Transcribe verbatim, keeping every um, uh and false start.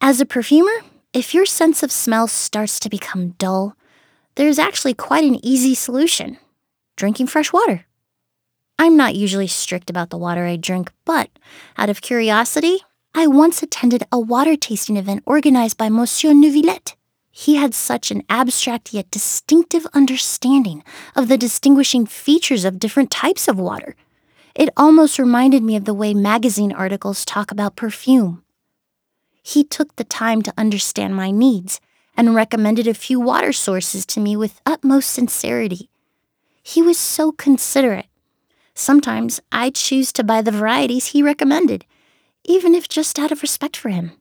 As a perfumer, if your sense of smell starts to become dull, there's actually quite an easy solution: drinking fresh water. I'm not usually strict about the water I drink, but out of curiosity, I once attended a water tasting event organized by Monsieur Neuvillette. He had such an abstract yet distinctive understanding of the distinguishing features of different types of water. It almost reminded me of the way magazine articles talk about perfume. He took the time to understand my needs and recommended a few water sources to me with utmost sincerity. He was so considerate. Sometimes I'd choose to buy the varieties he recommended, even if just out of respect for him.